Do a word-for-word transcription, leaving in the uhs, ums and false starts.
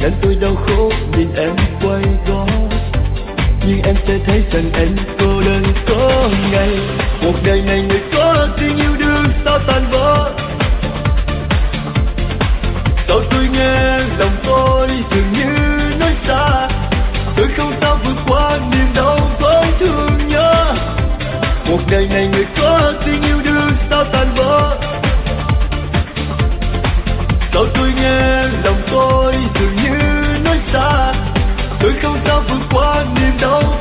ngăn tôi đau khổ nhìn em quay gót. Nhưng em sẽ thấy rằng em cô đơn có ngày một đời này người có tình yêu đương sao tan vỡ. Sao tôi nghe lòng tôi dường như nói xa, tôi không sao vượt qua niềm đau tổn thương nhớ. Một đời này người có tình yêu đương sao tan vỡ. Sao tôi nghe lòng tôi dường như nói xa, tôi không sao vượt qua niềm đau